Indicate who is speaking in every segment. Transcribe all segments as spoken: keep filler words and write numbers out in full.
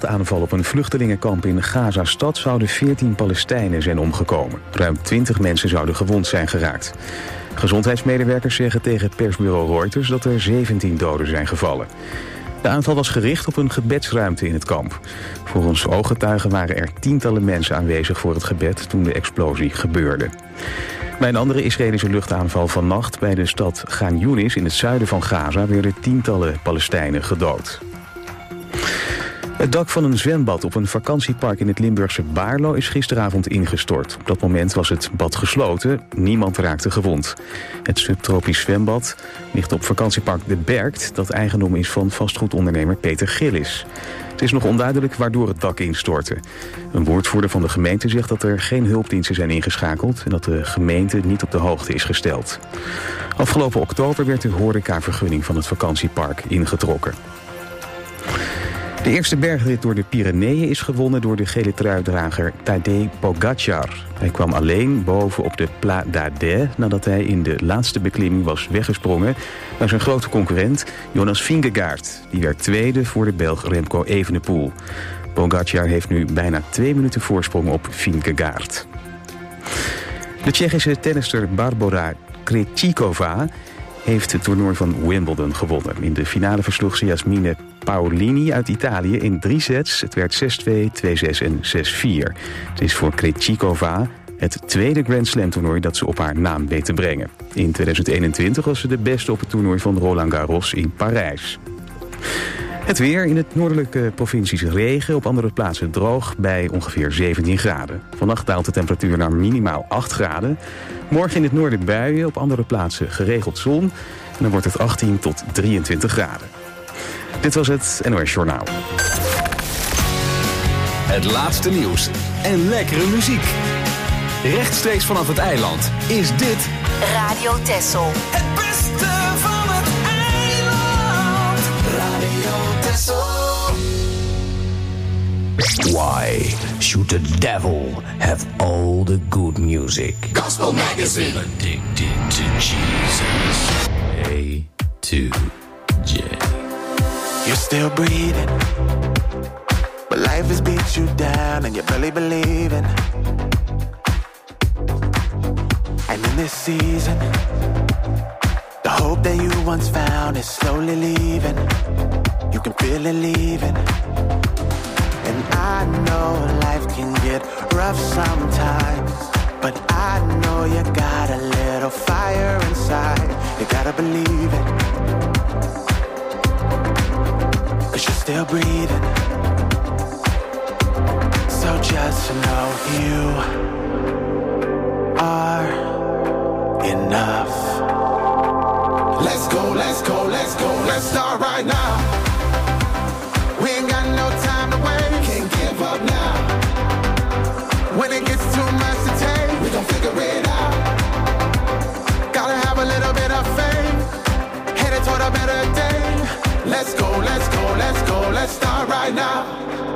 Speaker 1: luchtaanval op een vluchtelingenkamp in Gaza-stad zouden veertien Palestijnen zijn omgekomen. Ruim twintig mensen zouden gewond zijn geraakt. Gezondheidsmedewerkers zeggen tegen persbureau Reuters dat er zeventien doden zijn gevallen. De aanval was gericht op een gebedsruimte in het kamp. Volgens ooggetuigen waren er tientallen mensen aanwezig voor het gebed toen de explosie gebeurde. Bij een andere Israëlische luchtaanval vannacht bij de stad Gan Yunis in het zuiden van Gaza werden tientallen Palestijnen gedood. Het dak van een zwembad op een vakantiepark in het Limburgse Baarlo is gisteravond ingestort. Op dat moment was het bad gesloten, niemand raakte gewond. Het subtropisch zwembad ligt op vakantiepark De Berkt, dat eigendom is van vastgoedondernemer Peter Gillis. Het is nog onduidelijk waardoor het dak instortte. Een woordvoerder van de gemeente zegt dat er geen hulpdiensten zijn ingeschakeld en dat de gemeente niet op de hoogte is gesteld. Afgelopen oktober werd de horecavergunning van het vakantiepark ingetrokken. De eerste bergrit door de Pyreneeën is gewonnen door de gele truidrager Tadej Pogačar. Hij kwam alleen boven op de Pla d'Ardèche nadat hij in de laatste beklimming was weggesprongen naar zijn grote concurrent Jonas Vingegaard. Die werd tweede voor de Belg Remco Evenepoel. Pogačar heeft nu bijna twee minuten voorsprong op Vingegaard. De Tsjechische tennister Barbora Krejcikova heeft het toernooi van Wimbledon gewonnen. In de finale versloeg ze Jasmine Paolini uit Italië in drie sets. Het werd zes twee, twee zes en zes vier. Het is voor Krejcikova het tweede Grand Slam toernooi dat ze op haar naam weet te brengen. In tweeduizend eenentwintig was ze de beste op het toernooi van Roland Garros in Parijs. Het weer in het noordelijke provincies regen, op andere plaatsen droog bij ongeveer zeventien graden. Vannacht daalt de temperatuur naar minimaal acht graden. Morgen in het noorden buien, op andere plaatsen geregeld zon. En dan wordt het achttien tot drieëntwintig graden. Dit was het N O S Journaal.
Speaker 2: Het laatste nieuws en lekkere muziek. Rechtstreeks vanaf het eiland is dit
Speaker 3: Radio Texel.
Speaker 4: Het beste van het eiland. Radio Texel.
Speaker 5: Why should the devil have all the good music?
Speaker 4: Gospel Magazine.
Speaker 5: Addicted to Jesus. A to J.
Speaker 6: You're still breathing, but life has beat you down and you're barely believing. And in this season, the hope that you once found is slowly leaving. You can feel it leaving. And I know life can get rough sometimes, but I know you got a little fire inside. You gotta believe it, 'cause you're still breathing. So just know you are enough.
Speaker 4: Let's go, let's go, let's go, let's start right now. We ain't got no time to wait, can't give up now. When it gets too much to take, we gon' figure it out. Gotta have a little bit of faith, headed toward a better day. Let's go, let's go, let's go, let's start right now.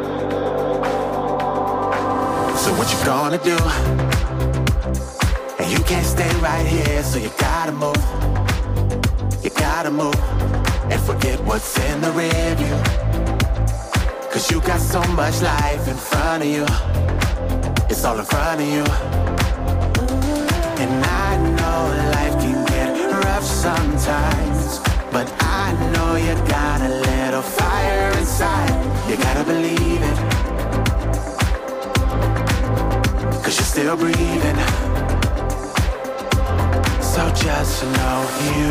Speaker 6: So what you gonna do? And you can't stay right here, so you gotta move. You gotta move and forget what's in the rearview. 'Cause you got so much life in front of you. It's all in front of you. And I know life can get rough sometimes, but I know you got a little fire inside. You gotta believe it, 'cause you're still breathing. So just know you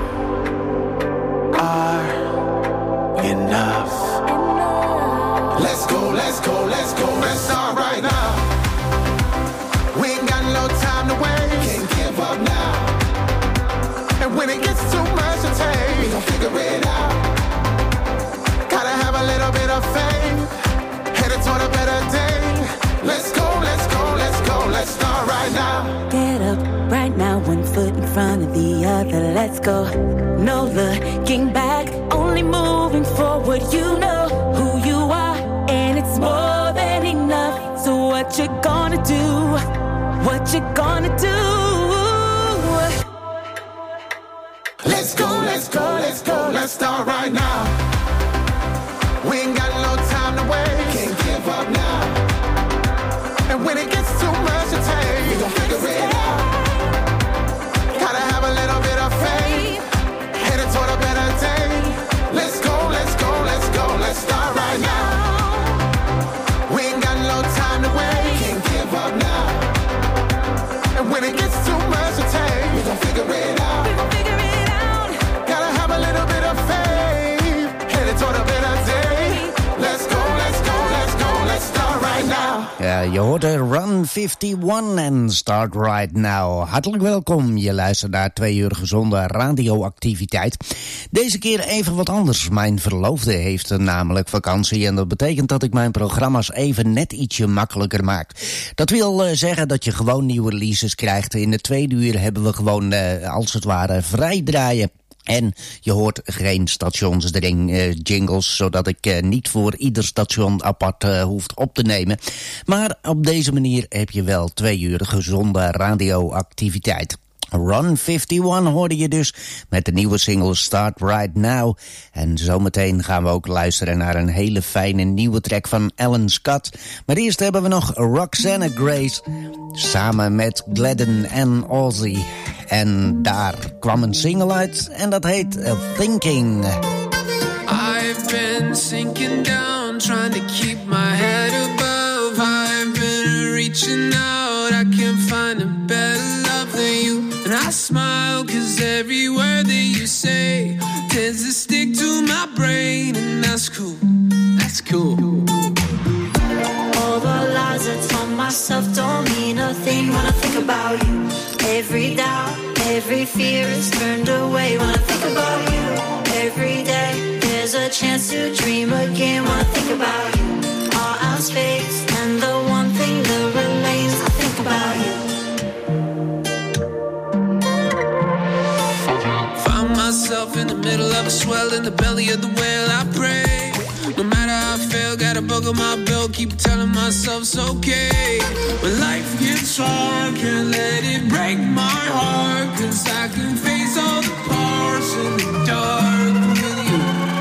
Speaker 6: are enough.
Speaker 4: Let's go, let's go, let's go, let's start right now. We ain't got no time to wait, can't give up now. And when it gets too much to take, we gon' figure it out. Gotta have a little bit of faith, headed toward a better day. Let's go, let's go, let's go, let's start right now.
Speaker 7: Get up right now, one foot in front of the other, let's go. No looking back, only moving forward. You know who you are, and it's more than enough. So what you gonna do? What you gonna do?
Speaker 4: Let's go, let's go, let's go, let's start right now. We ain't got no time to wait,
Speaker 3: Uh, je hoort er Run eenenvijftig en Start Right Now. Hartelijk welkom, je luistert naar twee uur gezonde radioactiviteit. Deze keer even wat anders. Mijn verloofde heeft namelijk vakantie en dat betekent dat ik mijn programma's even net ietsje makkelijker maak. Dat wil uh, zeggen dat je gewoon nieuwe releases krijgt. In de tweede uur hebben we gewoon uh, als het ware vrij draaien. En je hoort geen stationsdring uh, jingles, zodat ik uh, niet voor ieder station apart uh, hoeft op te nemen. Maar op deze manier heb je wel twee uur gezonde radioactiviteit. Run eenenvijftig hoorde je dus met de nieuwe single Start Right Now. En zometeen gaan we ook luisteren naar een hele fijne nieuwe track van Alan Scott. Maar eerst hebben we nog Roxanna Grace samen met Gladden en Ozzy. En daar kwam een single uit en dat heet Thinking.
Speaker 8: I've been sinking down, trying to keep my head above. I've been reaching out, I can't find a better love than you. And I smile cause every word that you say tends to stick to my brain. And that's cool, that's cool.
Speaker 9: All the lies I told myself don't mean a thing when I think about you. Every doubt, every fear is turned away when I think about you. Every day there's a chance to dream again when I think about you. All our space and the one thing that remains, I think about you.
Speaker 8: Find myself in the middle of a swell in the belly of the whale. I pray, no matter how I feel, got a bug on my belt, keep telling myself it's okay. When life gets hard, can't let it break my heart, cause I can face all the parts in the dark with you.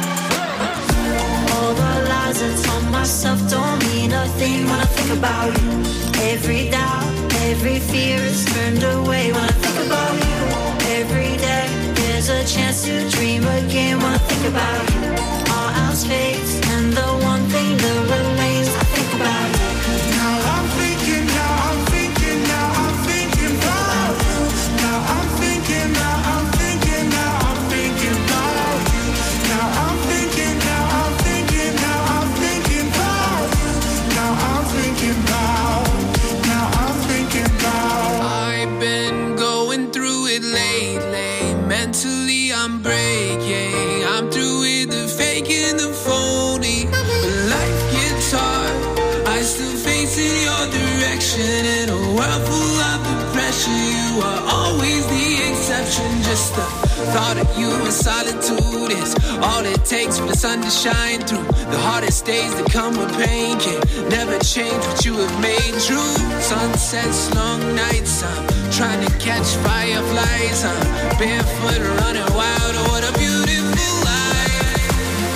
Speaker 9: All the lies I told myself don't mean a thing when I think about you. Every doubt, every fear is turned away when I think about you. Every day there's a chance to dream again when I think about you. All our space and the one thing that remains, I think about you.
Speaker 4: Now I'm thinking, now I'm thinking, now I'm thinking about you. Now I'm thinking, now I'm thinking, now I'm thinking about you. Now I'm thinking, now I'm thinking, now I'm thinking about you. Now I'm thinking about, now I'm thinking about.
Speaker 8: I've been going through it lately, mentally I'm breaking. I'm through with the fake and the phony. When life gets hard, I still face in your direction. In a world full of depression, you are always the exception. Just the thought of you in solitude is all it takes for the sun to shine through. The hardest days that come with pain can never change what you have made true. Sunsets, long nights, I'm trying to catch fireflies. I'm barefoot running wild, oh what a beautiful life.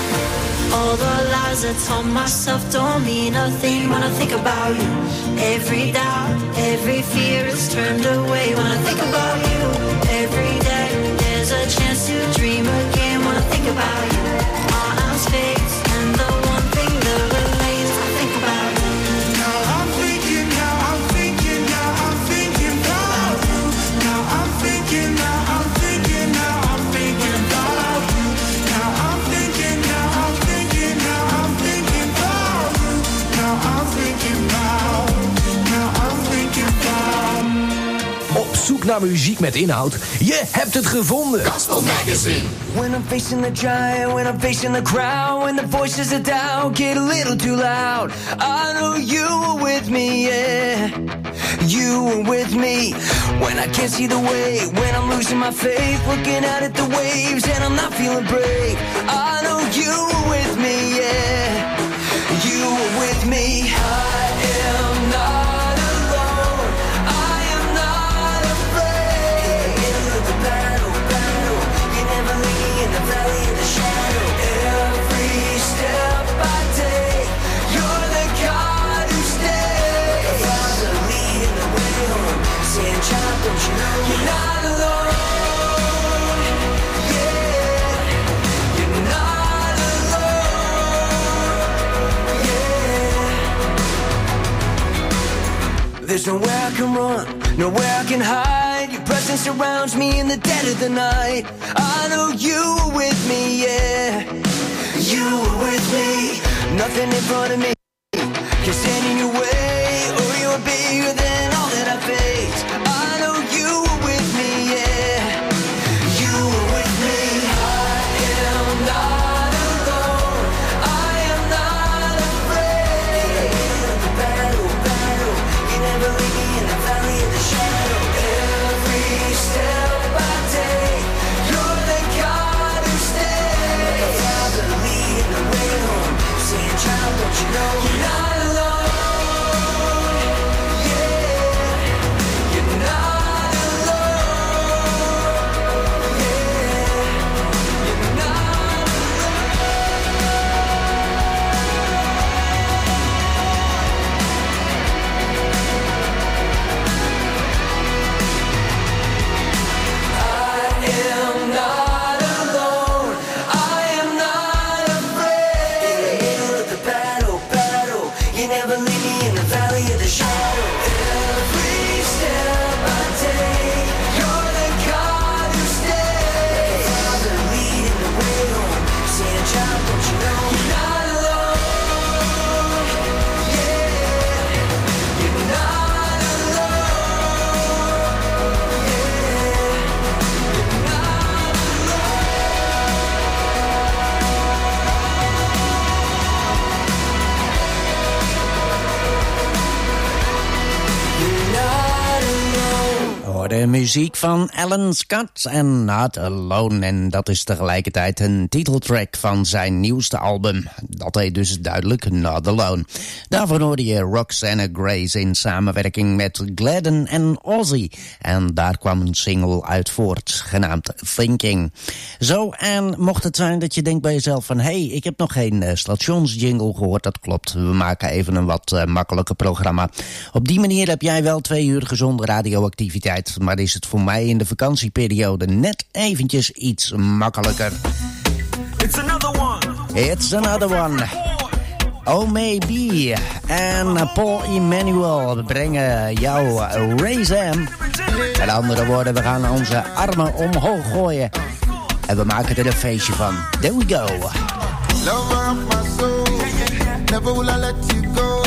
Speaker 9: All the lies I told myself don't mean a thing when I think about you. Every doubt, every fear is turned away when I think about you. Every day there's a chance to dream again when I think about you. All our space and the one thing that remains, I think about you.
Speaker 4: Now I'm thinking, now I'm thinking, now I'm thinking about you. Now I'm thinking, now I'm thinking, now I'm thinking about you. Now I'm thinking, now I'm thinking, now I'm thinking about you. Now I'm thinking about, now I'm thinking about.
Speaker 5: Op zoek naar muziek met inhoud? Je hebt het gevonden.
Speaker 4: Gospel Magazine.
Speaker 10: When I'm facing the giant, when I'm facing the crowd, when the voices are down, get a little too loud. I know you were with me, yeah. You were with me. When I can't see the way, when I'm losing my faith, looking out at the waves and I'm not feeling brave. I know you were with me, yeah. You were with me. I am not alone. I am not afraid. In the battle, battle, you never leave me in the valley of the shadow. Every step I take, you're the God who stays. Like a father leading the way home, saying, child, don't you know you're not alone? Yeah, you're not alone. Yeah. There's nowhere I can run, nowhere I can hide. Your presence surrounds me in the dead of the night. I know you were with me, yeah. You were with me. Nothing in front of me can stand in your way. are bigger than all that I face. I know you were with me, yeah. You were with me. I am not alone. I am not afraid of the battle, battle. You never leave me in the valley of the shadow. Every step I take, you're the God who stays. The Father leading the way home, saying, child, don't you know you're not alone?
Speaker 3: De muziek van Alan Scott en Not Alone. En dat is tegelijkertijd een titeltrack van zijn nieuwste album. Dat heet dus duidelijk Not Alone. Daarvoor hoorde je Roxanna Grace in samenwerking met Gladden en Ozzy. En daar kwam een single uit voort, genaamd Thinking. Zo, en mocht het zijn dat je denkt bij jezelf van... hé, hey, ik heb nog geen uh, stationsjingle gehoord, dat klopt. We maken even een wat uh, makkelijker programma. Op die manier heb jij wel twee uur gezonde radioactiviteit... maar is het voor mij in de vakantieperiode net eventjes iets makkelijker.
Speaker 10: It's another one.
Speaker 3: It's another one. Oh Maybe en Paul Emmanuel brengen jou Raise Em. Met andere woorden, we gaan onze armen omhoog gooien. En we maken er een feestje van. There we go.
Speaker 4: Lover of my soul, never will I let you go.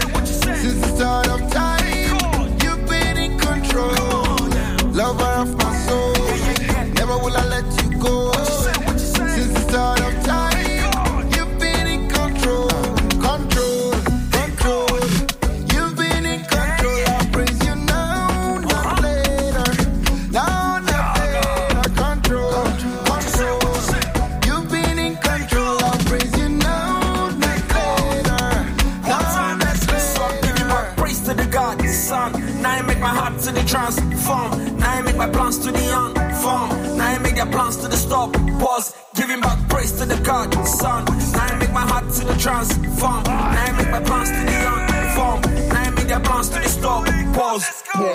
Speaker 4: Since the start of time, you've been in control. Lover of my soul, never will I let you go. Since the start of time, you've been in control. Control, control, you've been in control. I praise you now, not later. Now, not later. Control, control, you've been in control. I praise you now, not later. Now, not later.
Speaker 10: Praise to the God, the Son. Now you make my heart to the transform. Now I make my plans to the unform. Now I make their plans to the stop. Pause. Giving back praise to the God, Son. Now I make my heart to the transform. Now I make my plans to the unform. Now I make their plans to the stop. Pause.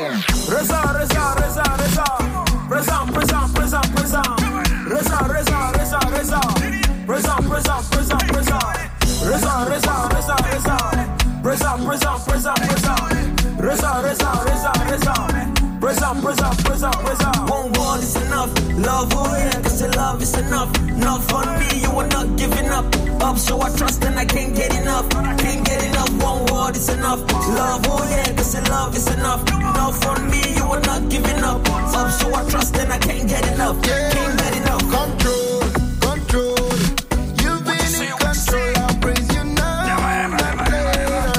Speaker 10: Reza, Reza, Reza, Reza. Reza, Reza, Reza, Reza. Reza, Reza, Reza, Reza. Reza, Reza, Reza, Reza. Reza, Reza, Reza, Reza. Reza, Reza, Reza, Reza. Reza, Reza, Reza, Reza. Reza, Reza, Reza, Reza. One word is enough. Love, oh yeah, cause your love is enough. Enough for me, you are not giving up. Up, so I trust and I can't get enough. Can't get enough, one word is enough. Love, oh yeah, cause your love is enough. Enough for me, you are not giving up. Up, so I trust and I can't get enough. Can't get enough.
Speaker 4: Control, control, you've been in control. I praise you now, not later.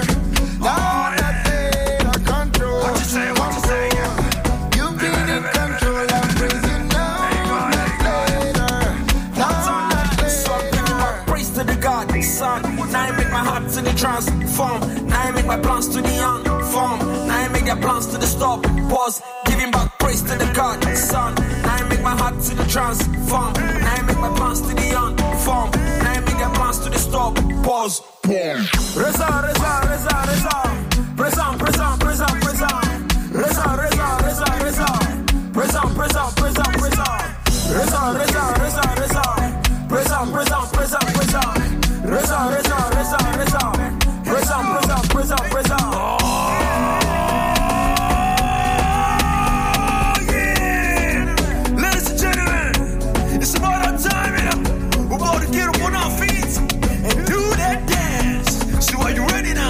Speaker 4: Now, not later. Control, control, you've been in control. I praise you now, not later. Now, not later.
Speaker 10: Praise to the God, Son. Now I make my heart to the transform. Now I make my plans to the unform. Now I make their plans to the stop. Pause. Giving back praise to the God, Son. Now I make my heart to the transform. Now I make my plans to the unform. Now I make their plans to the stop. Pause. Reza, Reza, Reza, Reza. Reza, Reza, Reza, Reza. Reza, Reza, Reza, Reza. Reza, Reza, Reza, Reza. Reza, Reza, Reza, Reza. Reza, Reza, Reza, Reza. Reza, Reza, Reza, Reza. Reza, Reza, Reza, Reza. It's about our time, you know. We're about to get up on our feet and do that dance. So are you ready now?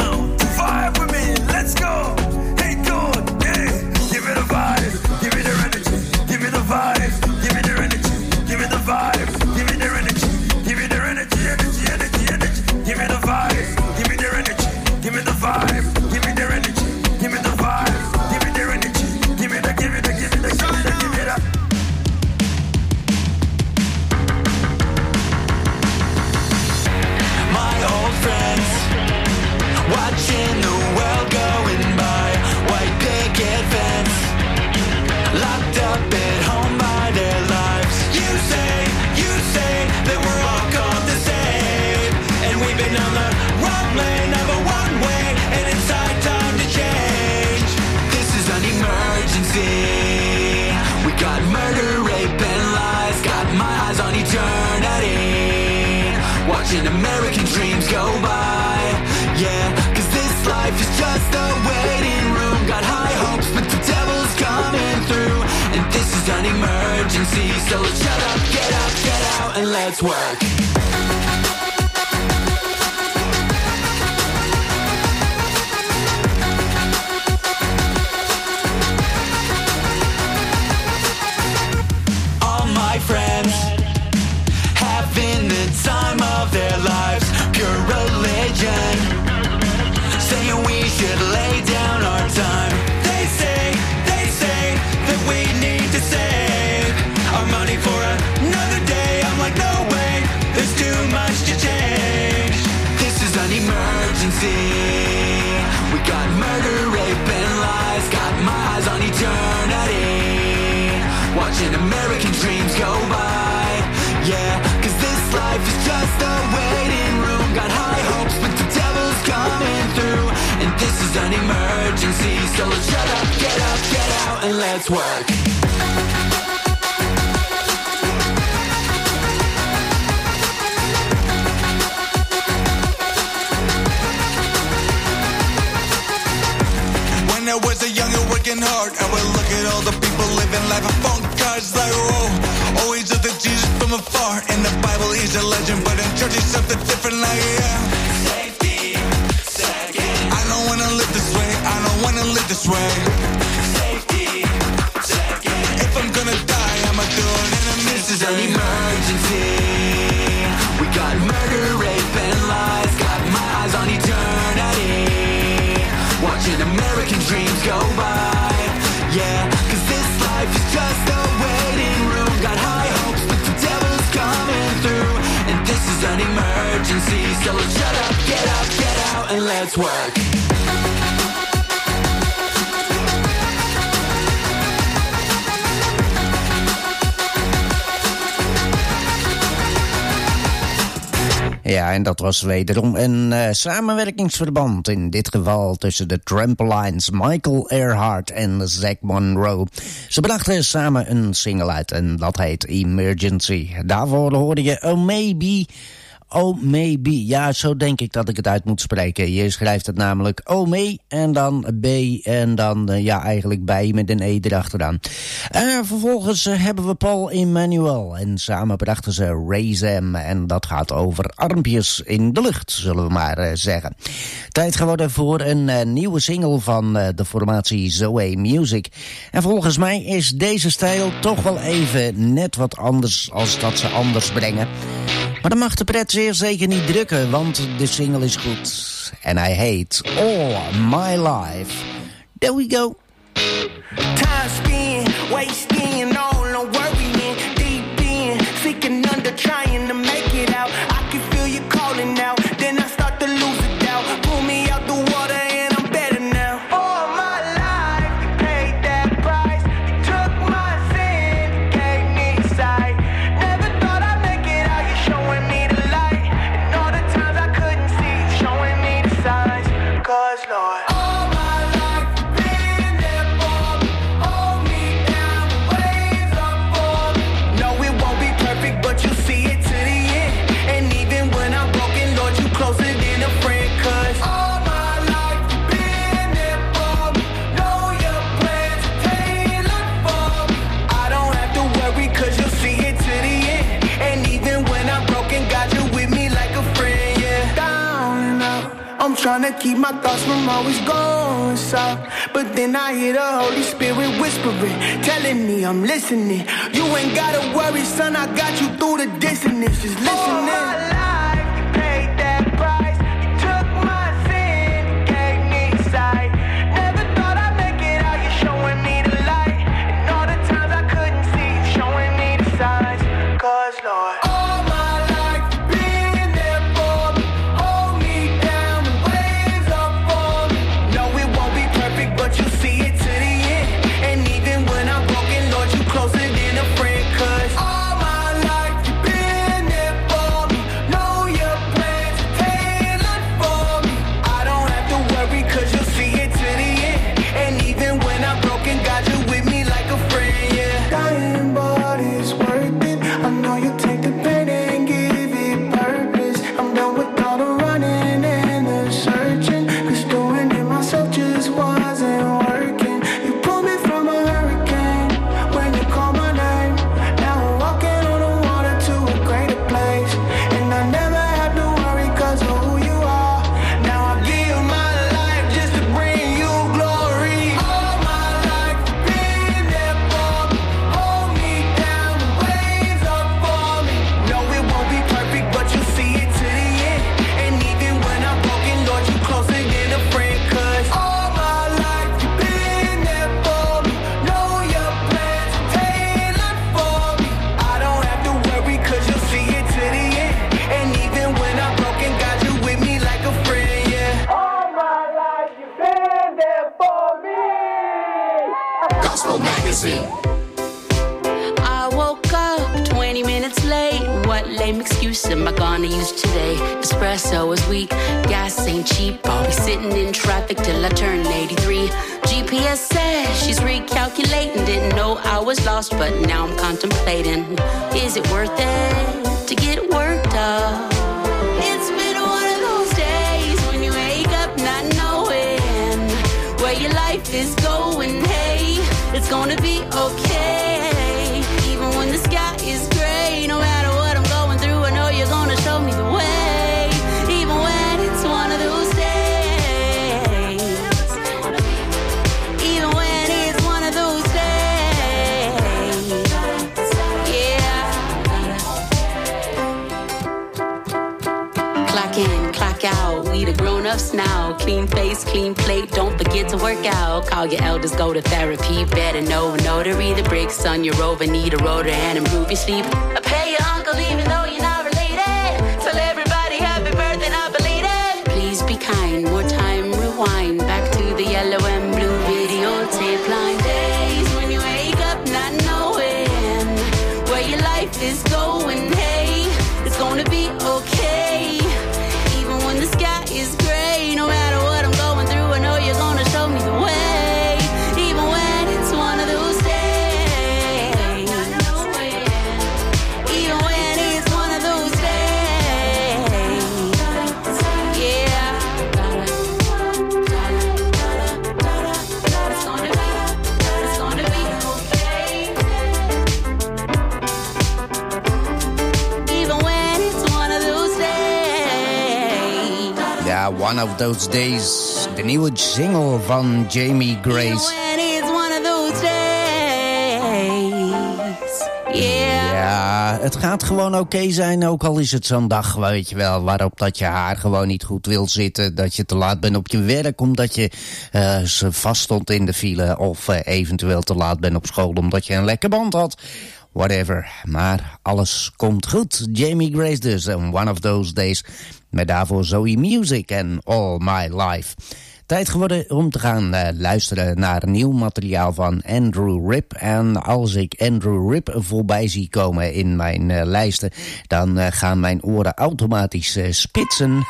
Speaker 6: American dreams go by. Yeah, cause this life is just a waiting room. Got high hopes, but the devil's coming through. And this is an emergency, so let's shut up, get up, get out, and let's work. All my friends having the time of their lives, pure religion, saying we should lay down our time. They say, they say that we need to save our money for another day. I'm like, no way, there's too much to change. This is an emergency. We got murder, rape, and lies. Got my eyes on eternity, watching American dreams go by. Yeah, cause this life is just a waiting room. Got high hopes, but the devil's coming through. And this is an emergency, so let's shut up, get up, get out, and let's work.
Speaker 11: When I was a young and working hard, I would look at all the people living life on phone cards like, oh, always looked at Jesus from afar. In the Bible, he's a legend, but in church, he's something different like, yeah. Safety, second. I don't wanna live this way, I don't wanna live this way. Safety, second. If I'm gonna die, I'ma do it in a minute.
Speaker 6: This is an emergency. We got murder, rape, and lies. Got my eyes on eternity, watching American dreams go by. Yeah, cause this life is just a waiting room. Got high hopes, but the devil's coming through. And this is an emergency, so let's shut up, get up, get out, and let's work.
Speaker 3: Ja, en dat was wederom een uh, samenwerkingsverband. In dit geval tussen de Trampolines, Michael Earhart en Zack Monroe. Ze brachten samen een single uit en dat heet Emergency. Daarvoor hoorde je Oh Maybe... Oh Maybe, ja, zo denk ik dat ik het uit moet spreken. Je schrijft het namelijk Oh May en dan B en dan, uh, ja, eigenlijk bij met een E erachteraan. Uh, vervolgens uh, hebben we Paul Emmanuel en samen brachten ze Raise Em. En dat gaat over armpjes in de lucht, zullen we maar uh, zeggen. Tijd geworden voor een uh, nieuwe single van uh, de formatie Zoe Music. En volgens mij is deze stijl toch wel even net wat anders als dat ze anders brengen. Maar dan mag de pret zeer zeker niet drukken, want de single is goed. En hij heet All My Life. There we go.
Speaker 12: Time spent, wasting, all no worrying, deep in, seeking under, trying to make it out. I can feel you calling now, then I start to lose it doubt. Pull me out the water and I'm better now. All my life, you paid that price. You took my sin, gave me sight. Never thought I'd make it out, you're showing me the light. And all the times I couldn't see, showing me the signs. Cause Lord, all my life you've been there for me. Hold me down, waves up for me. No, it won't be perfect, but you see it to the end. And even when I'm broken, Lord, you closer than a friend. Cause all my life you've been there for me. Know your plans are tailored for me. I don't have to worry, cause you'll see it to the end. And even when I'm broken, God, you with me like a friend, yeah. Down and out, I'm trying to keep my thoughts from always going south. But then I hear the Holy Spirit whispering, telling me I'm listening. You ain't gotta worry, son, I got you through the dissonance. Just listening. All my life, you paid that price. You took my sin, gave me sight. Never thought I'd make it out, you're showing me the light. And all the times I couldn't see, you're showing me the signs. Cause Lord, all my life you've been there for me. Hold me down when waves up for me. No, it won't be perfect, but you see it to the end. And even when I'm broken, Lord, you closer than a friend. Cause all my life you've been there for me. No,
Speaker 13: Legacy.
Speaker 7: I woke up twenty minutes late. What lame excuse am I gonna use today? Espresso is weak, gas ain't cheap. I'll be sitting in traffic till I turn eighty-three. G P S says she's recalculating. Didn't know I was lost, but now I'm contemplating. Is it worth it to get worked up? It's been one of those days when you wake up not knowing where your life is going. Hey, it's gonna be okay. Even when the sky is gray, no matter what I'm going through, I know you're gonna show me the way. Even when it's one of those days. Even when it's one of those days. Yeah. Clock in, clock out, we the grown-ups now. Clean face, clean plate, don't forget to work out. Call your elders, go to therapy. Better know a notary. The brakes on your rover need a rotor and improve your sleep. I pay your uncle even though you're not related. Tell everybody happy birthday, not belated. Please be kind, more time, rewind. Back to the yellow and blue videotape line. Days when you wake up not knowing where your life is going. Hey, it's gonna be okay. Even when the sky is gray, no matter what I'm going through, I know you're gonna show me the way. Even when it's one of those days. Even when it's one of those days. Yeah. It's gonna be, it's gonna be okay. Even when it's one of those days.
Speaker 3: Ja, One of Those Days. De nieuwe single van Jamie Grace.
Speaker 7: When it's one of those days. Yeah.
Speaker 3: Ja, het gaat gewoon oké zijn, ook al is het zo'n dag, weet je wel, waarop dat je haar gewoon niet goed wil zitten, dat je te laat bent op je werk omdat je uh, vast stond in de file, of uh, eventueel te laat bent op school omdat je een lekker band had. Whatever, maar alles komt goed. Jamie Grace dus, en One of Those Days, met daarvoor Zoe Music en All My Life. Tijd geworden om te gaan uh, luisteren naar nieuw materiaal van Andrew Ripp. En als ik Andrew Ripp voorbij zie komen in mijn uh, lijsten, dan uh, gaan mijn oren automatisch uh, spitsen.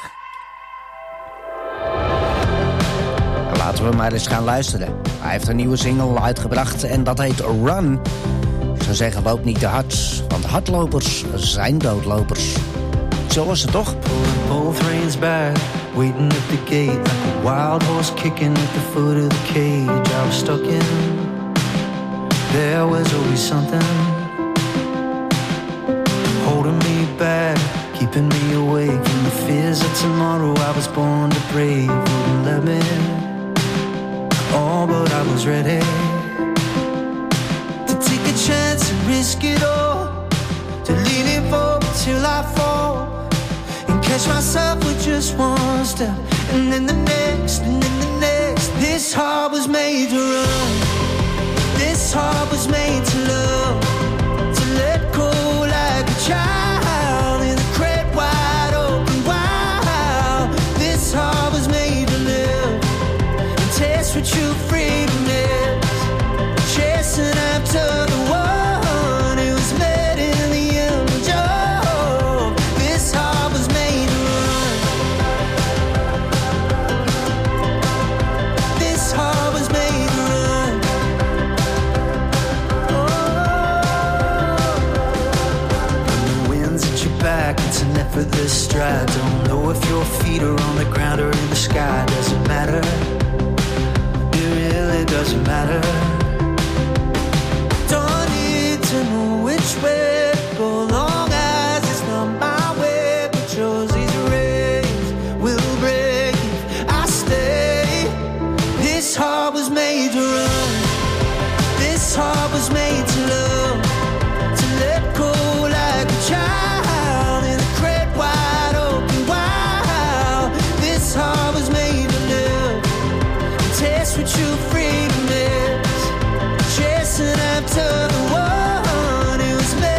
Speaker 3: Laten we maar eens gaan luisteren. Hij heeft een nieuwe single uitgebracht en dat heet Run. Ik zou zeggen, loop niet te hard, want hardlopers zijn doodlopers. Zo was het toch?
Speaker 14: Both reins back, waiting at the gate, like a wild horse kicking at the foot of the cage I was stuck in. There was always something holding me back, keeping me awake from the fears of tomorrow I was born to brave. Wouldn't let me, oh, but I was ready to take a chance and risk it all, to lean it forward till I fall, catch myself with just one step, and then the next, and then the next. This heart was made to run. This heart was made to love, to let go like a child in the crate wide open wild. This heart was made to live and taste what true freedom is, chasing after the one who was made in the image of. This heart was made. It's an effortless stride. Don't know if your feet are on the ground or in the sky. Doesn't matter. It really doesn't matter. Don't need to know which way to go, long as it's not my way. But yours, these rays will break if I stay. This heart was made to run. This heart was made to love, to let go like a child. This heart was made to live and taste what true freedom is, chasing after the one who was made.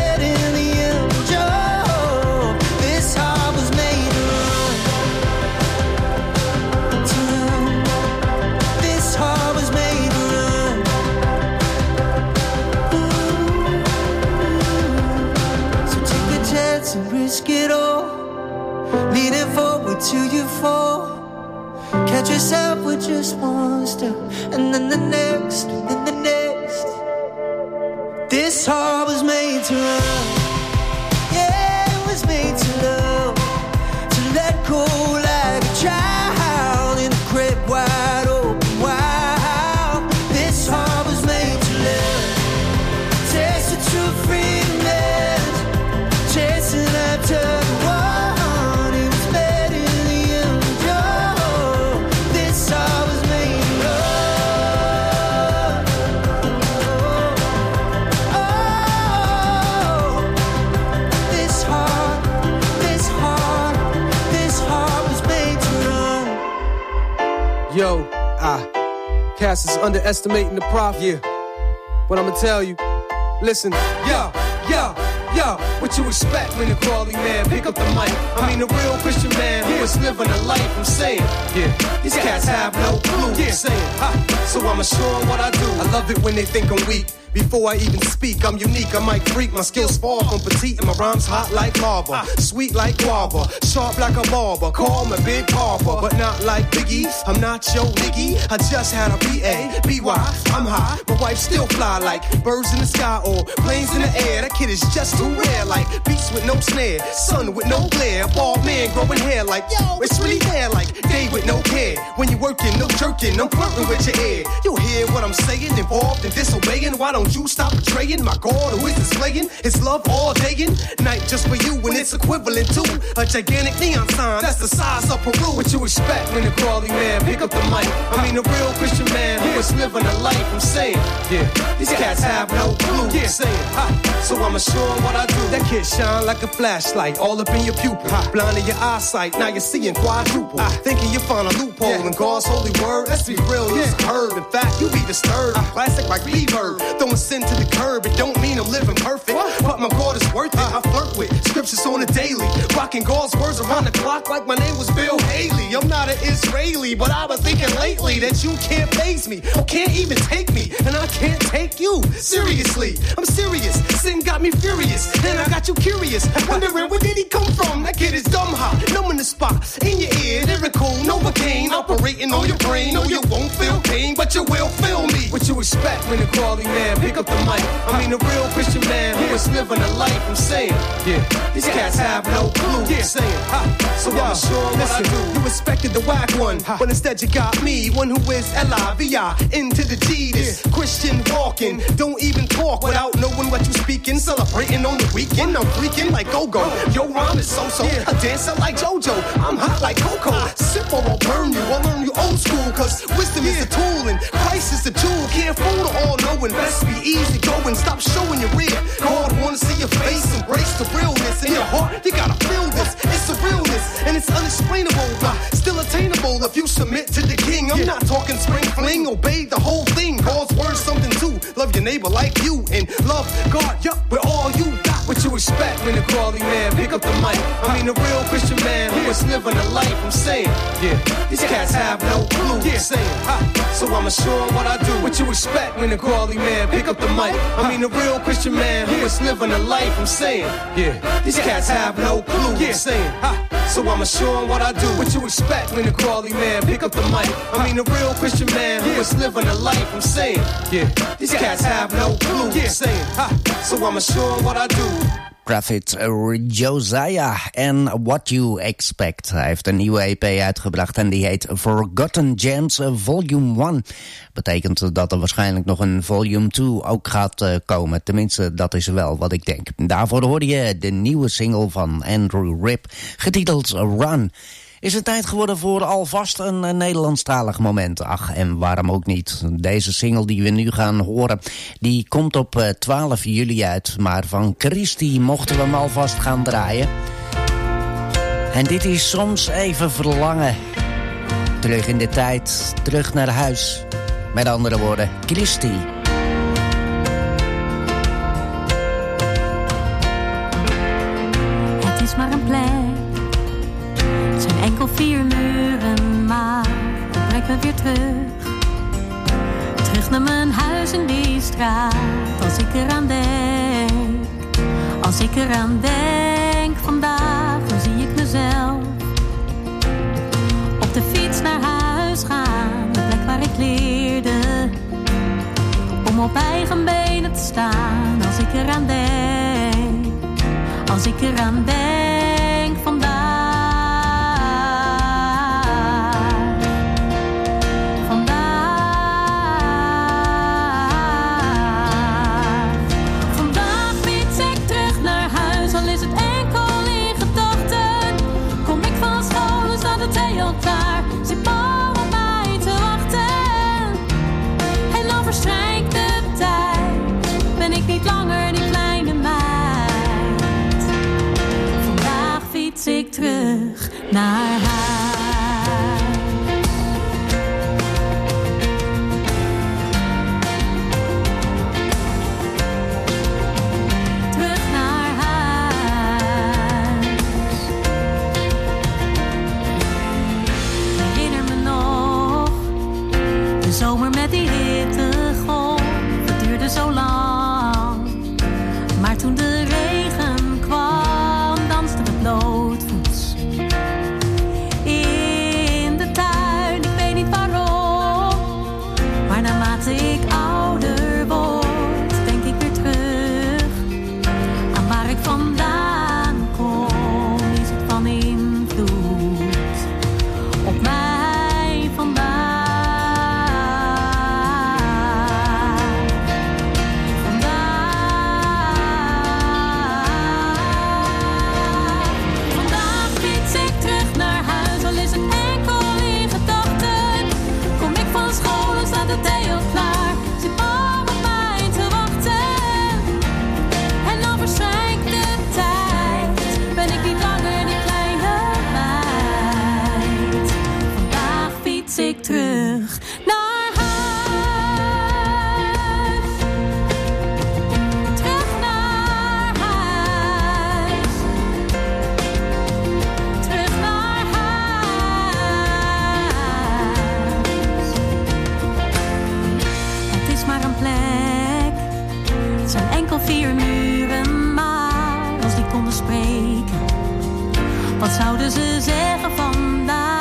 Speaker 14: catch yourself with just one step, and then the next, and then the next. This heart was made to run. Yeah, it was made to love, to let go like a child in a crib wide open wild. This heart was made to live, taste the true freedom is, chasing after the one who's better than you. Oh, this heart was made to love. Oh, this heart, this heart, this heart was made to run.
Speaker 13: Yo, ah, Cass is underestimating the prophet. Yeah, but I'ma tell you, listen, yo, yo, yo, what you expect when the Crawley man pick up the mic? I mean, a real Christian man who is living a life. I'm saying, yeah, these cats have no clue. Yeah, saying, ha, so I'ma show 'em what I do. I love it when they think I'm weak. Before I even speak, I'm unique, I might freak. My skills far from petite and my rhymes hot like lava, sweet like guava, sharp like a barber. Call me Big Papa, but not like Biggie. I'm not your niggy. I just had a B A, B Y, I'm high. My wife still fly like birds in the sky or planes in the air. That kid is just too rare, like beats with no snare, sun with no glare, bald man growing hair like, yo, it's really there, like day with no care. When you working, no jerking, I'm flirting with your ear. You hear what I'm saying, involved in disobeying. Why don't Don't you stop betraying my God who is displaying his love all day and night just for you, when it's equivalent to a gigantic neon sign that's the size of Peru. What you expect when the Crawley man pick up the mic? I mean, a real Christian man who is living a life. I'm saying, yeah, these cats have no clue. Yeah, saying, ha, so I'ma show 'em what I do. That kid shine like a flashlight all up in your pupil, ha, blinding your eyesight. Now you're seeing quadruple, ah, thinking you found a loophole yeah. in God's holy word. Let's be real, you's yeah. heard. In fact, you be disturbed. Ah, classic like reverb. Throwing sin to the curb, it don't mean I'm living perfect, but my God is worth it. I flirt with scriptures on a daily, rocking God's words around the clock like my name was Bill Haley. I'm not an Israeli, but I was thinking lately that you can't faze me, or can't even take me, and I can't take you seriously. I'm serious, sin got me furious, and I got you curious, wondering where did he come from? That kid is dumb hot, numb in the spot, in your ear, lyrical, Novocaine, operating on your brain. No, you won't feel pain, but you will feel me. What you expect when the Crawley man pick up the mic? I mean, a real Christian man who is living a life. I'm saying, yeah, these cats have no clue. Yeah, saying, ha, so I'm sure what I do. You expected the whack one, but instead you got me, one who is L I V I into the G. This Christian walking, don't even talk without knowing what you speaking. Celebrating on the weekend, I'm freaking like go-go. Yo, rhyme is so-so, a dancer like JoJo. I'm hot like Coco. Sip or I'll burn you, I'll learn you old school, cause wisdom is the tool and Christ is the tool. Can't fool the all-knowing, best be easy going, stop showing your rear. God wanna see your face, embrace the realness in your heart. You gotta feel this, it's a realness, and it's unexplainable, but still attainable if you submit to the king. I'm not talking spring fling, obey the whole thing. God's word's something too. Love your neighbor like you, and love God, yup, with all you got. What you expect when the Crawley man pick up the mic? I mean, a real Christian man who is living a life. I'm saying, yeah, these cats have no clue. Yeah, saying, ha, so I'ma show 'em what I do. What you expect when the Crawley man pick up the mic? I mean, a real Christian man who is living a life. I'm saying, yeah, these cats have no clue. Yeah, saying, ha, so I'ma show 'em what I do. What you expect when the Crawley man pick up the mic? I mean, a real Christian man who is living a life. I'm saying, yeah, these cats have no clue. Yeah, saying, ha, so I'ma show 'em what I do.
Speaker 3: Prophet Josiah en What You Expect. Hij heeft een nieuwe E P uitgebracht en die heet Forgotten Gems Volume one. Betekent dat er waarschijnlijk nog een Volume two ook gaat uh, komen. Tenminste, dat is wel wat ik denk. Daarvoor hoorde je de nieuwe single van Andrew Ripp, getiteld Run. Is het tijd geworden voor alvast een, een Nederlandstalig moment? Ach, en waarom ook niet? Deze single die we nu gaan horen, die komt op uh, twaalf juli uit. Maar van Christy mochten we hem alvast gaan draaien. En dit is Soms Even Verlangen. Terug in de tijd, terug naar huis. Met andere woorden, Christy.
Speaker 15: Het is maar een plek. Het zijn enkel vier muren, maar het brengt me weer terug. Terug naar mijn huis in die straat. Als ik eraan denk, als ik eraan denk vandaag, dan zie ik mezelf op de fiets naar huis op eigen benen te staan. Als ik eraan denk, als ik eraan denk vandaag. Klaar, zit Paul op mij te wachten. En dan verstrijkt de tijd. Ben ik niet langer die kleine meid. Vandaag fiets ik terug naar huis. Terug naar huis. De zomer met die hittegolf, het duurde zo lang. Maar toen de regen kwam, dansten we blootvoets in de tuin. Ik weet niet waarom, maar naarmate ik ouder word, denk ik weer terug aan waar ik vandaan kom. Is het van invloed op mij vandaag? Ik terug naar huis. Terug naar huis. Terug naar huis. Het is maar een plek. Het zijn enkel vier muren, maar als die konden spreken, wat zouden ze zeggen vandaag?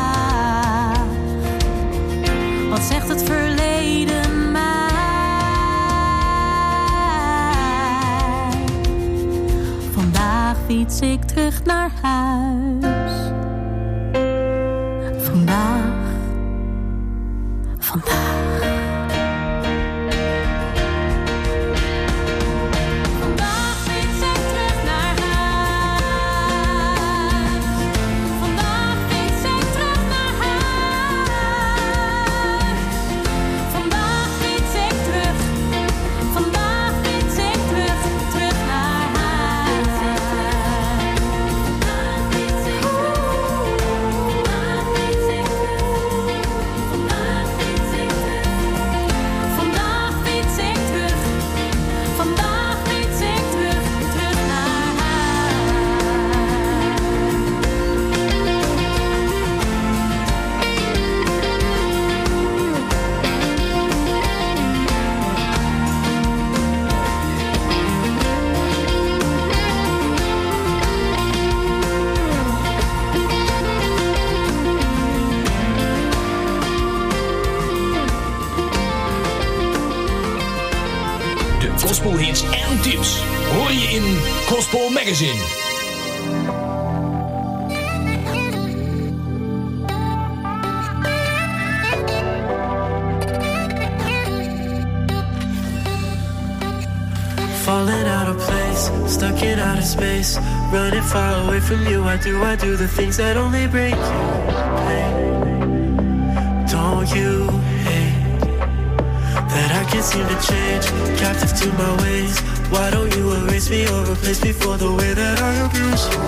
Speaker 15: Wat zegt het verleden mij? Vandaag fiets ik terug naar huis. Vandaag, vandaag.
Speaker 5: Gospelhits en tips hoor je in Gospel Magazine.
Speaker 16: Falling out of place, stuck in outer space, running far away from you. I do, I do the things that only bring you pain. Don't you hate that I can't seem to change, captive to my ways? Why don't you erase me or replace me for the way that I abuse you?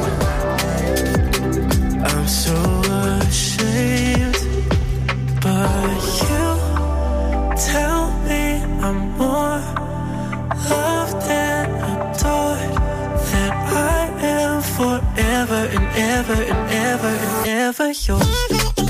Speaker 16: I'm so ashamed, but you tell me I'm more loved and adored, that I am forever and ever and ever and ever yours.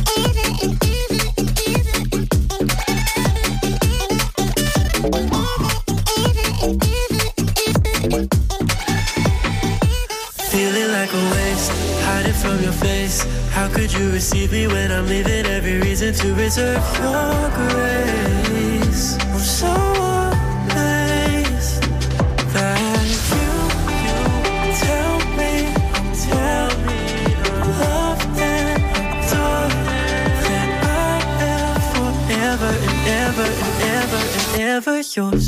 Speaker 16: Feeling like a waste, hiding from your face. How could you receive me when I'm leaving every reason to reserve your grace? I'm so forever yours.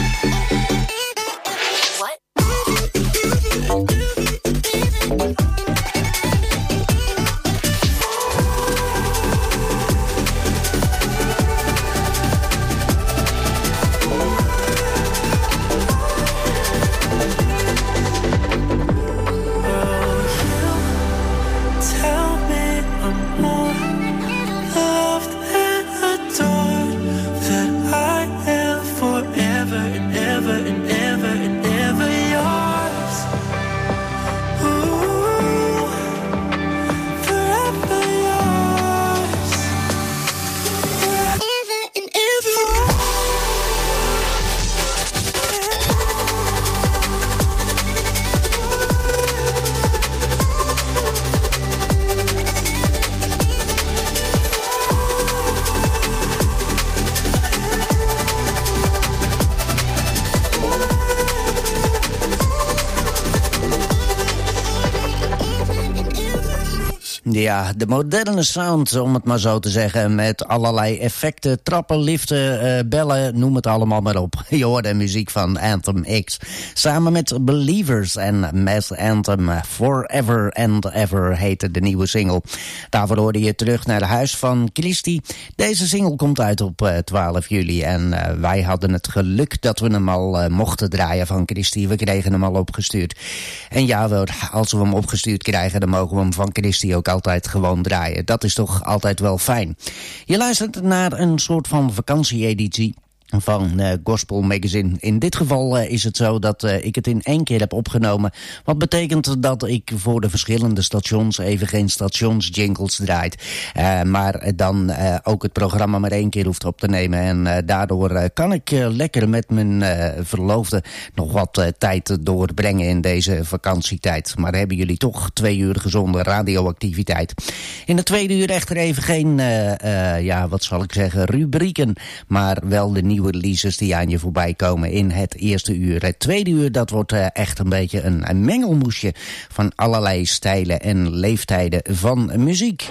Speaker 3: Ja, de moderne sound, om het maar zo te zeggen, met allerlei effecten, trappen, liften, uh, bellen, noem het allemaal maar op. Je hoort de muziek van Anthem X. Samen met Believers en Mass Anthem, Forever and Ever heette de nieuwe single. Daarvoor hoorde je terug naar Huis van Christie. Deze single komt uit op uh, twaalf juli en uh, wij hadden het geluk dat we hem al uh, mochten draaien van Christie. We kregen hem al opgestuurd. En ja, als we hem opgestuurd krijgen, dan mogen we hem van Christie ook altijd gewoon draaien. Dat is toch altijd wel fijn. Je luistert naar een soort van vakantieeditie van uh, Gospel Magazine. In dit geval uh, is het zo dat uh, ik het in één keer heb opgenomen. Wat betekent dat ik voor de verschillende stations even geen stationsjingles draait. Uh, maar dan uh, ook het programma maar één keer hoeft op te nemen. En uh, daardoor uh, kan ik uh, lekker met mijn uh, verloofde nog wat uh, tijd doorbrengen in deze vakantietijd. Maar hebben jullie toch twee uur gezonde radioactiviteit. In de tweede uur echter even geen, uh, uh, ja wat zal ik zeggen, rubrieken. Maar wel de nieuwe releases die aan je voorbij komen in het eerste uur. Het tweede uur, dat wordt uh, echt een beetje een, een mengelmoesje van allerlei stijlen en leeftijden van muziek.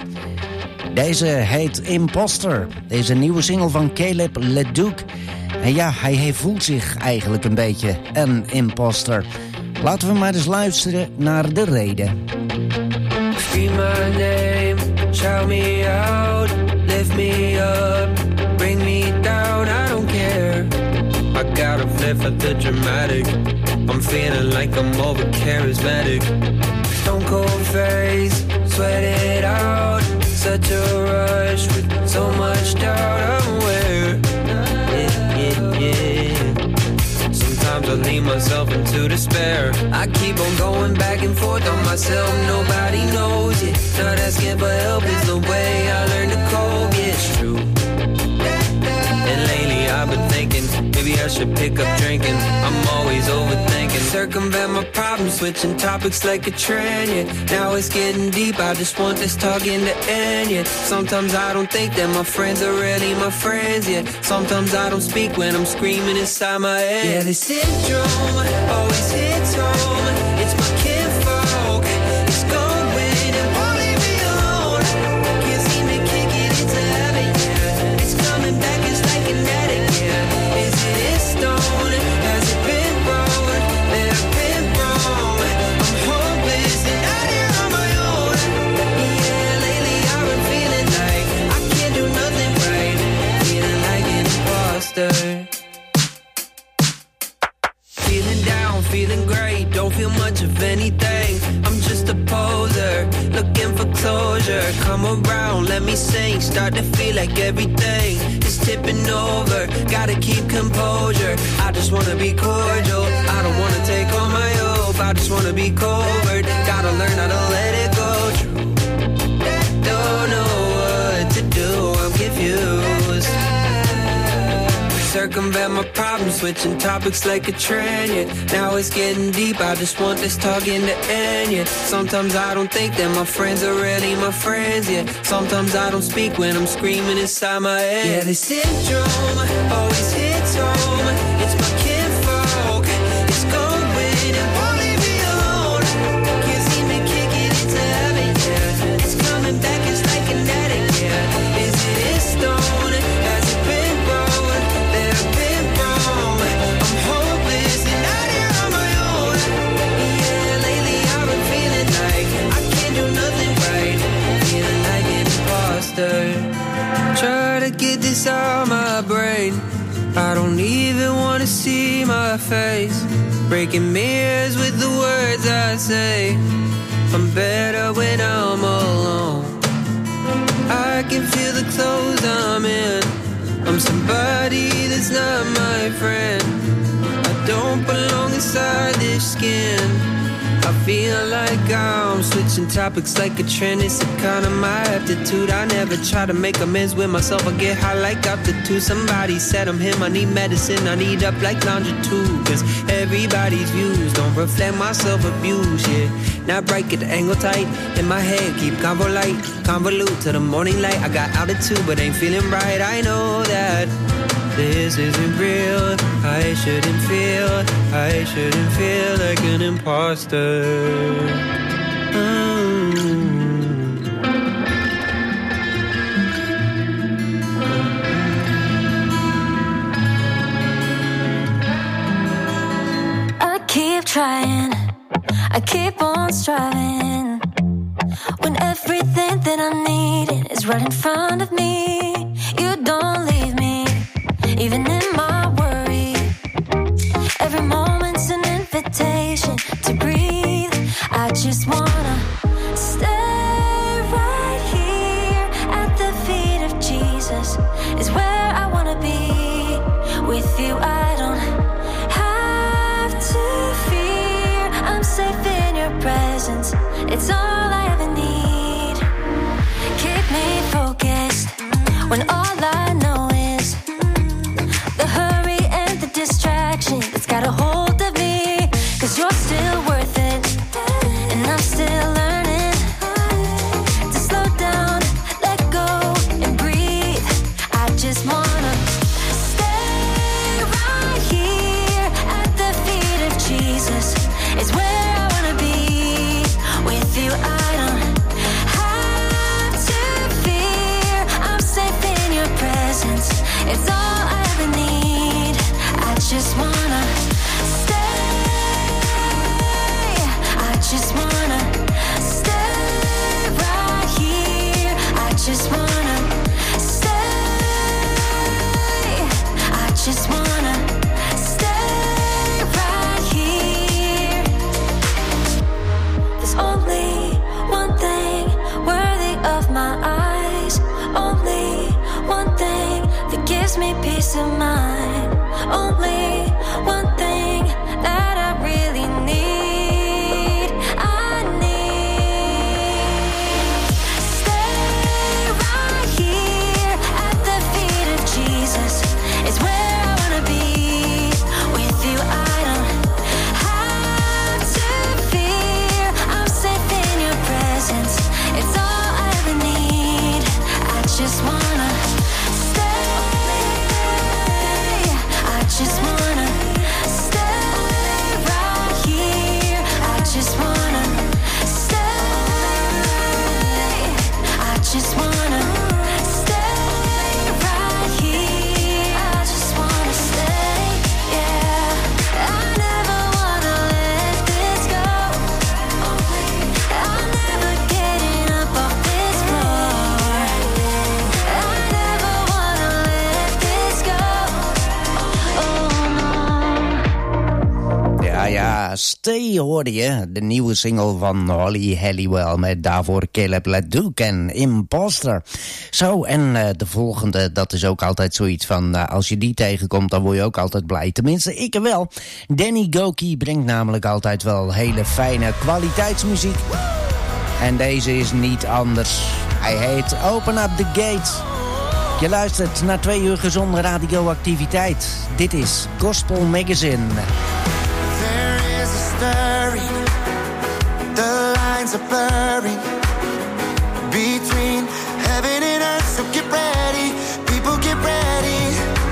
Speaker 3: Deze heet Imposter. Deze nieuwe single van Caleb LeDuc. En ja, hij, hij voelt zich eigenlijk een beetje een imposter. Laten we maar eens luisteren naar de reden.
Speaker 16: Scream my name, shout me out, lift me up, bring me down, I don't care. I gotta flip at the dramatic, I'm feeling like I'm over charismatic. Stone cold face, sweat it out, such a rush with so much doubt, I'm aware. Yeah, yeah, yeah. Sometimes I leave myself into despair. I keep on going back and forth on myself, nobody knows it. Not asking for help is the way I learn to cope, yeah, it's true. And lately I've been thinking, maybe I should pick up drinking. I'm always overthinking, circumvent my problems, switching topics like a trend, yeah. Now it's getting deep, I just want this talking to end, yeah. Sometimes I don't think that my friends are really my friends, yeah. Sometimes I don't speak when I'm screaming inside my head. Yeah, this syndrome always hits home. It's my kinfolk, it's going and won't leave me alone. Can't seem to kick it into heaven, yeah. It's coming back, it's like an addict, yeah. Is it in stone? Has it been wrong? That I've been wrong? I'm hopeless and out here on my own. Yeah, lately I've been feeling like I can't do nothing right. Feeling like an imposter. Feeling down, feeling great, don't feel much of anything. I'm just a poser, looking for closure. Come around, let me sing, start to feel like everything is tipping over. Gotta keep composure, I just wanna be cordial. I don't wanna take all my hope, I just wanna be covert. Gotta learn how to let it go. Don't know what to do, I'm confused. Circumvent my problems, switching topics like a trend, yeah. Now it's getting deep, I just want this talking to end, yeah. Sometimes I don't think that my friends are really my friends, yeah. Sometimes I don't speak when I'm screaming inside my head. Yeah, this syndrome always hits home. It's my kinfolk, it's going and won't leave me alone. Can't seem to kick it into heaven, yeah. It's coming back, it's like an addict, yeah. Is it in stone? Has it been wrong? That I've been wrong? this out my brain. I don't even wanna see my face. Breaking mirrors with the words I say. I'm better when I'm alone. I can feel the clothes I'm in. I'm somebody that's not my friend. I don't belong inside this skin. I feel like I'm switching topics like a trend. It's a kind of my aptitude. I never try to make amends with myself. I get high like altitude. Somebody said I'm him. I need medicine. I need up like longitude. Cause everybody's views don't reflect my self-abuse, yeah. Not bright, get the angle tight. In my head, keep convo light. Convolute to the morning light. I got altitude, but ain't feeling right. I know that this isn't real. I shouldn't feel, I shouldn't feel like an imposter. Mm.
Speaker 15: I keep trying, I keep on striving, when everything that I'm needing is right in front of me. You don't leave me, even in my worry. Every moment's an invitation to breathe. I just wanna stay right here at the feet of Jesus. Is where I wanna be. With you I don't have to fear. I'm safe in your presence. It's all I ever need. Keep me focused when all I know is the hurry and the distraction that's got a hold of me. Cause you're still worth it, and I'm still learning to slow down, let go, and breathe. I just wanna stay right here at the feet of Jesus. It's where I wanna be. With you I don't have to fear. I'm safe in your presence. It's all I ever need. I just wanna stay. I just wanna stay right here. I just wanna stay. I just wanna stay right here. There's only one thing worthy of my eyes. Only one thing that gives me peace of mind. Only one thing that I really need. I need stay right here at the feet of Jesus. It's where I wanna be. With you I don't have to fear. I'm safe in your presence. It's all I ever need. I just wanna stay. I just wanna stay right here. I just wanna stay. I just wanna stay right here. I just wanna stay, yeah. I never wanna let this go. I'm never getting up off this floor. I never wanna let this go.
Speaker 3: Ja, ja, Stay hoorde je. De nieuwe single van Holly Halliwell met daarvoor Caleb LeDuc en Imposter. Zo, en uh, de volgende, dat is ook altijd zoiets van... Uh, als je die tegenkomt, dan word je ook altijd blij. Tenminste, ik wel. Danny Gokey brengt namelijk altijd wel hele fijne kwaliteitsmuziek. En deze is niet anders. Hij heet Open Up the Gate. Je luistert naar twee uur gezonde radioactiviteit. Dit is Gospel Magazine.
Speaker 14: There is a stirring, the lines are blurring between heaven and earth. So get ready, people get ready,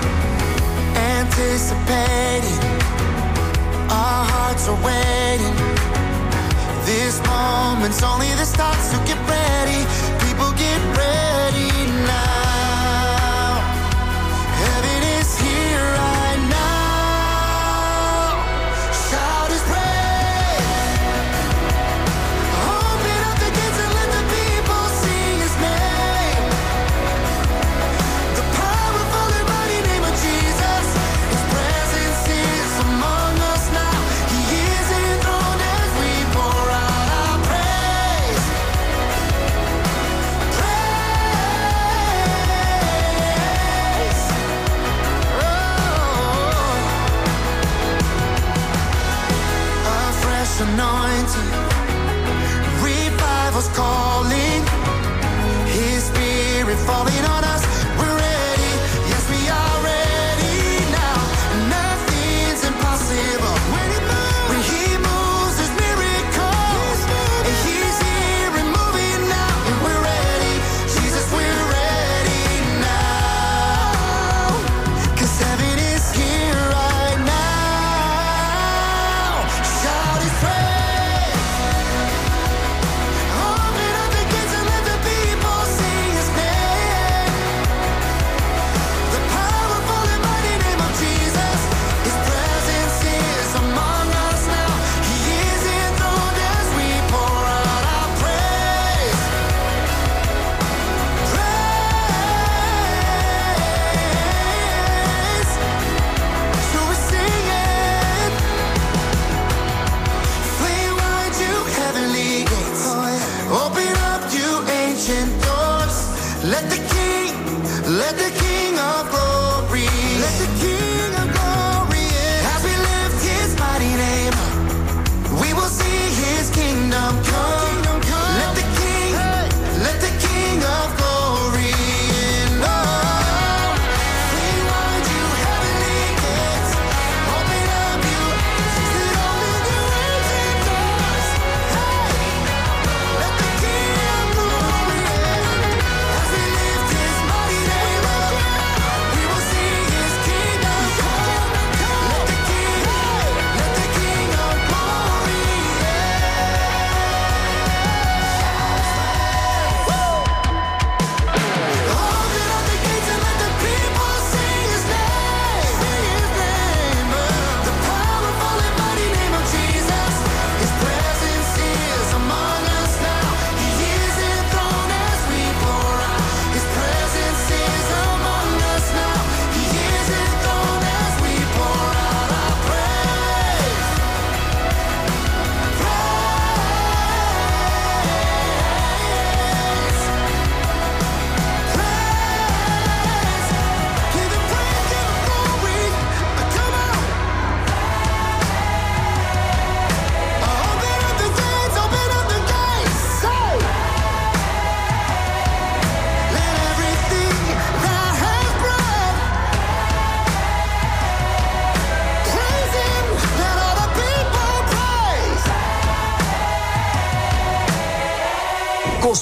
Speaker 14: anticipating. Our hearts are waiting. This moment's only the start. So get ready, people get ready now. Heaven is here right now. Shout his praise. Open up the gates and let the people sing his name. The power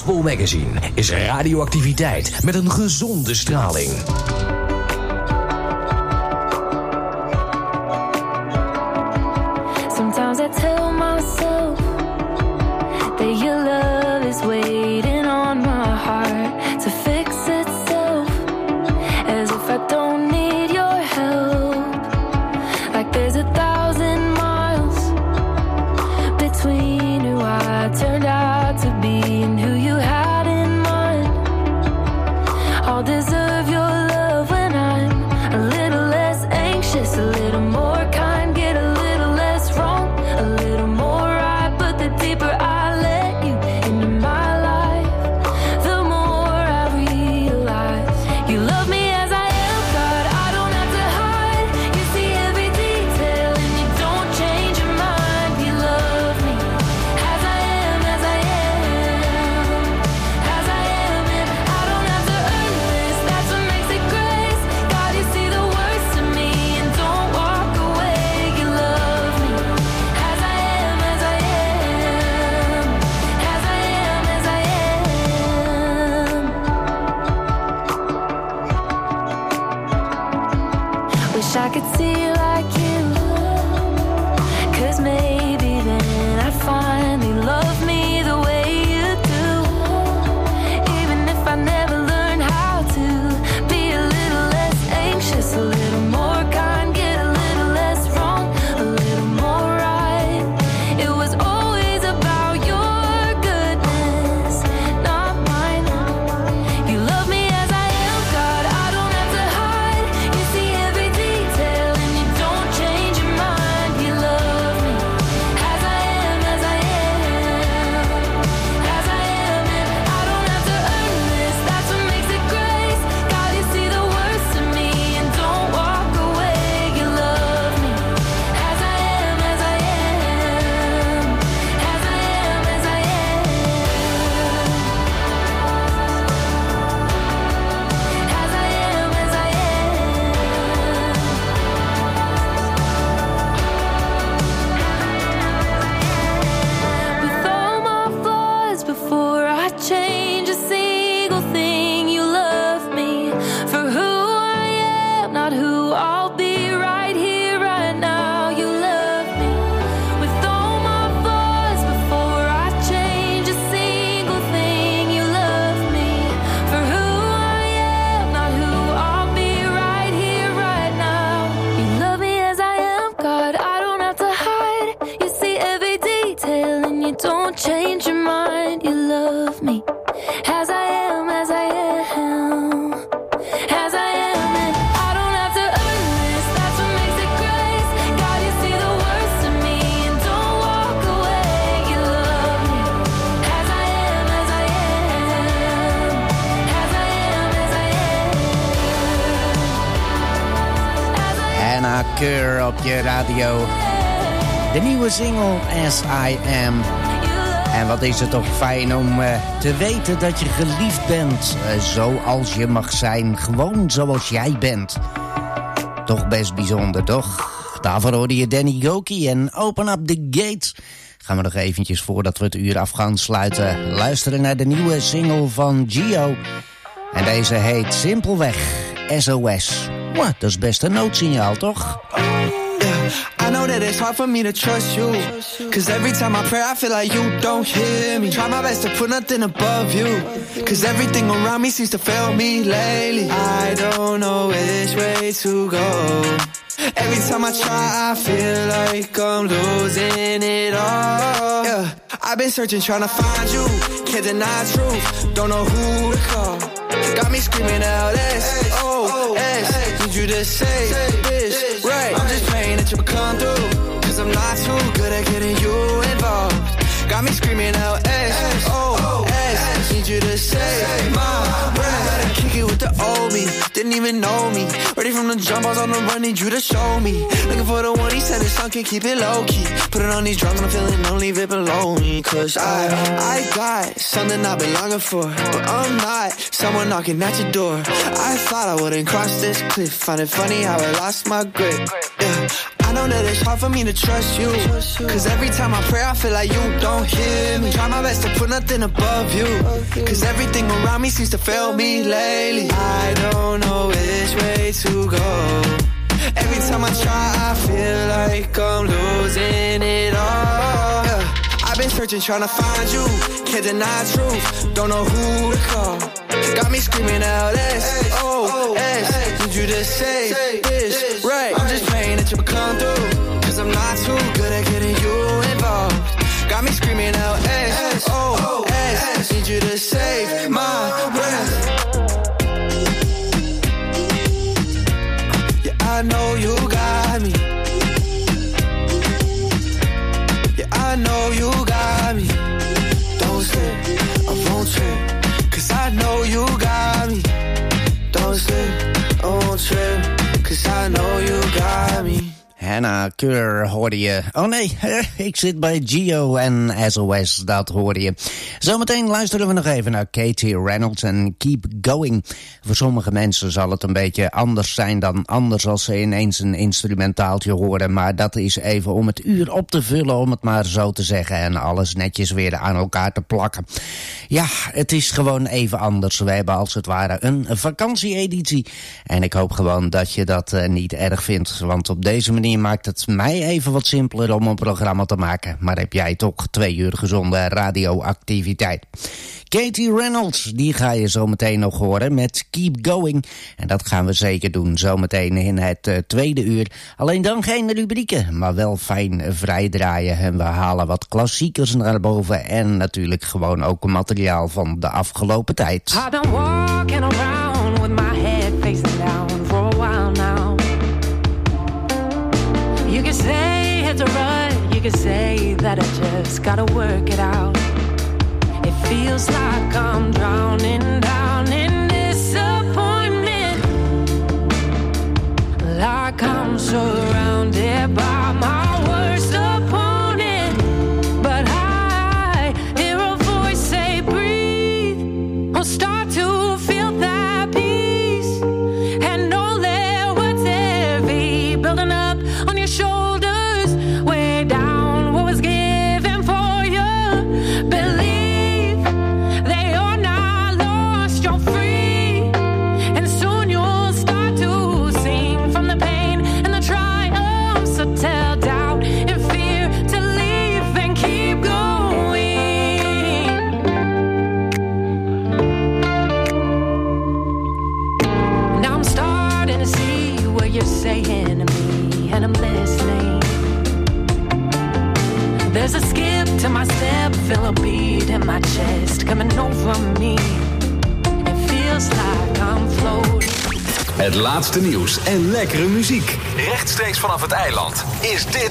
Speaker 5: Gospel Magazine is radioactiviteit met een gezonde straling.
Speaker 7: Sometimes I tell myself that your love is waiting on my heart to fix itself, as if I don't need your help. Like there's a thousand miles between who I turned out to be and who you had in mind. I'll deserve your love when I'm a little less anxious, a little more kind, get a little less wrong, a little more right. But the deeper I let you into my life, the more I realize you love me as I am, God. I don't have to hide. You see every detail and you don't change your mind. You love me as I am, as I am, as I am, and I don't have to earn this. That's what makes it grace. God, you see the worst in me and don't walk away. You love me as I am, as I am, as I am, as I am. Wish I could see like you, 'cause maybe then I'd finally love me the way you do. Even if I never learn how to be a little less anxious, a little more kind, get a little less wrong, a little more right. It was always about your goodness, not mine. You love me as I am, God. I don't have to hide. You see every detail and you don't change your mind. You love me as I am, as I am, as I am, and I don't have to earn this. That's what makes it grace. God, you see the worst in me and don't walk away. You love me as I am, as I am, as I am, as I am, as I am, as I am. With all my flaws, before I change a single thing, you love me for who I am, not who I'll be. Right here, right now, you love me. With all my flaws, before I change a single thing, you love me for who I am, not who I'll be. Right here, right now, you love me as I am, God. I don't have to hide. You see every detail and you don't change your mind. You love me as I am, as I am, as I am, and I don't have to earn this. That's what makes it grace. God, you see the worst in me and don't walk away. You love me as I am, as I am, as I am, as I am.
Speaker 3: Anna Keur op je radio. De nieuwe single As I Am. En wat is het toch fijn om uh, te weten dat je geliefd bent. Uh, zoals je mag zijn. Gewoon zoals jij bent. Toch best bijzonder, toch? Daarvoor hoorde je Danny Gokey en Open Up The Gates. Gaan we nog eventjes, voordat we het uur af gaan sluiten, luisteren naar de nieuwe single van Gio. En deze heet simpelweg S O S. Wat, dat is best een noodsignaal, toch?
Speaker 10: I know that it's hard for me to trust you, cause every time I pray I feel like you don't hear me. Try my best to put nothing above you, cause everything around me seems to fail me lately. I don't know which way to go. Every time I try I feel like I'm losing it all. Yeah, I've been searching trying to find you, can't deny truth, don't know who to call. Got me screaming out S O S, need you to say this right. I'm just praying that you'll come through, cause I'm not too good at getting you involved. Got me screaming out S O S, need you to say my breath. Kick it with the old me, didn't even know me. Ready from the jump, I was on the run, need you to show me. Looking for the one, he said it's sunk, can keep it low key. Put it on these drums and I'm feeling, don't leave it below me. Cause I, I got something I've been longing for, but I'm not someone knocking at your door. I thought I wouldn't cross this cliff, find it funny how I lost my grip. Yeah,
Speaker 12: I know that it's hard for me to trust you. Cause every time I pray I feel like you don't hear me. Try my best to put nothing above you. Cause everything around me seems to fail me lately. I don't know which way to go. Every time I try I feel like I'm losing it all. I've been searching trying to find you. Can't deny truth, don't know who to call. Got me screaming out S O S. Need you to say this right. I'm just praying that you'll come through. Cause I'm not too good at getting you involved. Got me screaming out S O S. Need you to save my breath. Yeah, I know you got me. Yeah, I know you got me. Don't slip, I won't trip. Cause I know you got me. Don't slip, I won't trip. Cause I know you got me.
Speaker 3: Hannah Keur hoorde je. Oh nee, ik zit bij Gio en S O S, dat hoorde je. Zometeen luisteren we nog even naar Katie Reynolds en Keep Going. Voor sommige mensen zal het een beetje anders zijn dan anders als ze ineens een instrumentaaltje horen. Maar dat is even om het uur op te vullen, om het maar zo te zeggen. En alles netjes weer aan elkaar te plakken. Ja, het is gewoon even anders. We hebben als het ware een vakantieeditie. En ik hoop gewoon dat je dat uh, niet erg vindt. Want op deze manier maakt het mij even wat simpeler om een programma te maken. Maar heb jij toch twee uur gezonde radioactiviteit. Katie Reynolds, die ga je zo meteen nog horen met Keep Going. En dat gaan we zeker doen, zometeen in het uh, tweede uur. Alleen dan geen rubrieken, maar wel fijn vrijdraaien. En we halen wat klassiekers naar boven. En natuurlijk gewoon ook materiaal van de afgelopen tijd.
Speaker 17: I've been walking around with my head facing down for a while now. You can say it's a rut, you can say that I just gotta work it out. It feels like I'm drowning down in disappointment. Like I'm surrounded by my worst opponent. But I hear a voice say breathe. I'll start to feel that peace. And all their words heavy, building up on your shoulders, way down what was given for you. Believe they are not lost, you're free. And soon you'll start to sing from the pain and the triumph. So tell doubt and fear to leave and keep going. Now I'm starting to see what you're saying to me, and I'm listening. There's a skip to my step, feel a beat in my chest coming over me. It feels like I'm floating.
Speaker 2: Het laatste nieuws en lekkere muziek. Rechtstreeks vanaf het eiland is dit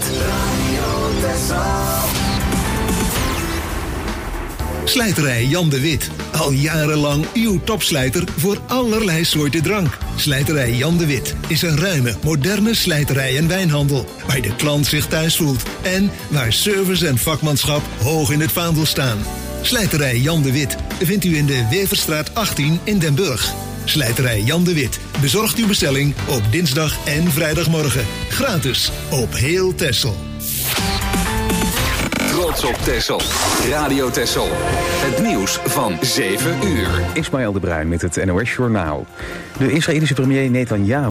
Speaker 18: Slijterij Jan de Wit. Al jarenlang uw topslijter voor allerlei soorten drank. Slijterij Jan de Wit is een ruime, moderne slijterij en wijnhandel. Waar de klant zich thuis voelt. En waar service en vakmanschap hoog in het vaandel staan. Slijterij Jan de Wit vindt u in de Weverstraat achttien in Den Burg. Slijterij Jan de Wit bezorgt uw bestelling op dinsdag en vrijdagmorgen. Gratis op heel Texel.
Speaker 2: Trots op Texel. Radio Texel. Het nieuws van zeven uur.
Speaker 1: Ismaël de Bruin met het N O S Journaal. De Israëlische premier Netanyahu